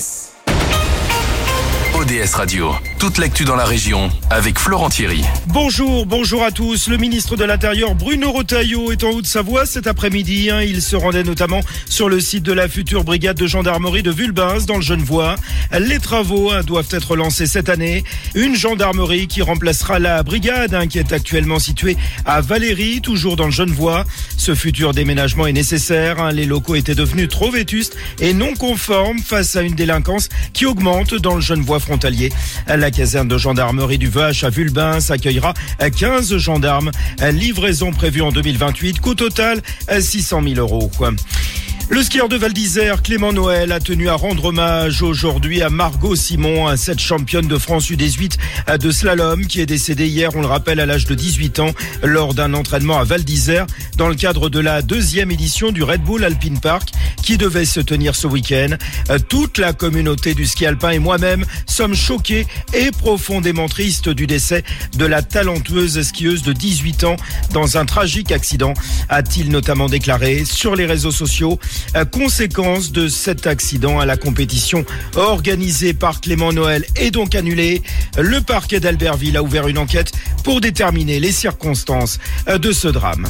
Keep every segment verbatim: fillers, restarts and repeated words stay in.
S. O D S Radio, toute l'actu dans la région avec Florent Thierry. Bonjour, bonjour à tous. Le ministre de l'Intérieur Bruno Retailleau est en Haute-Savoie cet après-midi. Il se rendait notamment sur le site de la future brigade de gendarmerie de Vulbens dans le Genevois. Les travaux doivent être lancés cette année. Une gendarmerie qui remplacera la brigade qui est actuellement située à Valéry, toujours dans le Genevois. Ce futur déménagement est nécessaire. Les locaux étaient devenus trop vétustes et non conformes face à une délinquance qui augmente dans le Genevois frontalier. La caserne de gendarmerie du Vache à Vulbens accueillera quinze gendarmes. Livraison prévue en deux mille vingt-huit, coût total six cent mille euros. Le skieur de Val d'Isère, Clément Noël, a tenu à rendre hommage aujourd'hui à Margot Simon, cette championne de France U dix-huit de slalom qui est décédée hier, on le rappelle, à l'âge de dix-huit ans lors d'un entraînement à Val d'Isère dans le cadre de la deuxième édition du Red Bull Alpine Park qui devait se tenir ce week-end. Toute la communauté du ski alpin et moi-même sommes choqués et profondément tristes du décès de la talentueuse skieuse de dix-huit ans dans un tragique accident, a-t-il notamment déclaré sur les réseaux sociaux. Conséquence de cet accident, à la compétition organisée par Clément Noël est donc annulée. Le parquet d'Albertville a ouvert une enquête pour déterminer les circonstances de ce drame.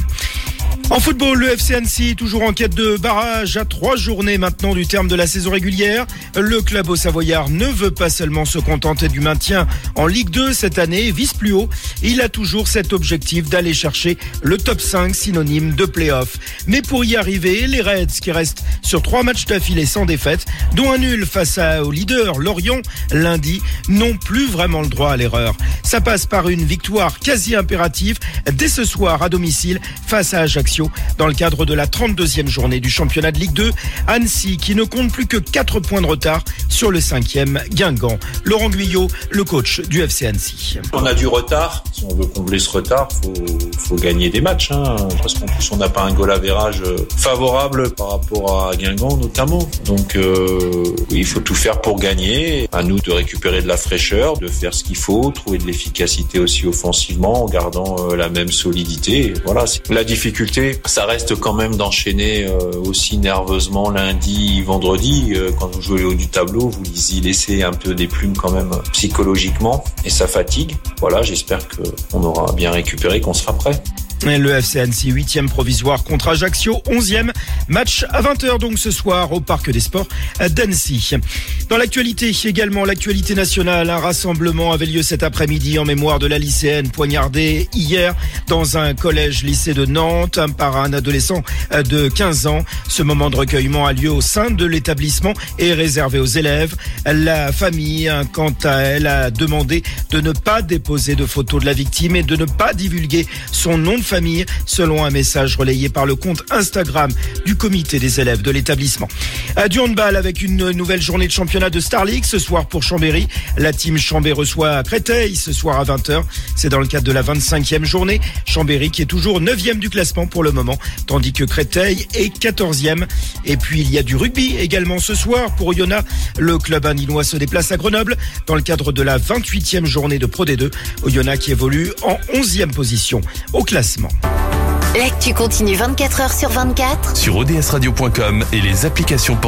En football, le F C Annecy, toujours en quête de barrage à trois journées maintenant du terme de la saison régulière. Le club au Savoyard ne veut pas seulement se contenter du maintien en Ligue deux cette année, vise plus haut. Il a toujours cet objectif d'aller chercher le top cinq synonyme de play-off. Mais pour y arriver, les Reds qui restent sur trois matchs d'affilée sans défaite, dont un nul face à, au leader Lorient lundi, n'ont plus vraiment le droit à l'erreur. Ça passe par une victoire quasi impérative dès ce soir à domicile face à Ajaccio dans le cadre de la trente-deuxième journée du championnat de Ligue deux. Annecy qui ne compte plus que quatre points de retard sur le cinquième Guingamp. Laurent Guyot, le coach du F C Annecy. On a du retard. Si on veut combler ce retard, faut faut gagner des matchs. Hein. Parce qu'en plus on n'a pas un goal average favorable par rapport à Guingamp notamment. Donc euh, il faut tout faire pour gagner. À nous de récupérer de la fraîcheur, de faire ce qu'il faut, trouver de l'efficacité aussi offensivement en gardant euh, la même solidité. Voilà, la difficulté, ça reste quand même d'enchaîner euh, aussi nerveusement lundi, vendredi. Euh, quand vous jouez au haut du tableau, vous y laissez un peu des plumes quand même psychologiquement et ça fatigue. Voilà, j'espère qu'on aura bien récupéré, qu'on sera prêt. Le F C Annecy, huitième provisoire contre Ajaccio, onzième match à vingt heures donc ce soir au Parc des Sports d'Annecy. Dans l'actualité également, l'actualité nationale, un rassemblement avait lieu cet après-midi en mémoire de la lycéenne poignardée hier dans un collège-lycée de Nantes par un adolescent de quinze ans. Ce moment de recueillement a lieu au sein de l'établissement et est réservé aux élèves. La famille, quant à elle, a demandé de ne pas déposer de photos de la victime et de ne pas divulguer son nom de famille, selon un message relayé par le compte Instagram du comité des élèves de l'établissement. À du handball avec une nouvelle journée de championnat de Star League ce soir pour Chambéry. La team Chambé reçoit Créteil ce soir à vingt heures. C'est dans le cadre de la vingt-cinquième journée. Chambéry qui est toujours neuvième du classement pour le moment, tandis que Créteil est quatorzième. Et puis il y a du rugby également ce soir pour Oyonnax. Le club indinois se déplace à Grenoble dans le cadre de la vingt-huitième journée de Pro D deux. Oyonnax qui évolue en onzième position au classement. L'actu continue vingt-quatre heures sur vingt-quatre sur O D S radio point com et les applications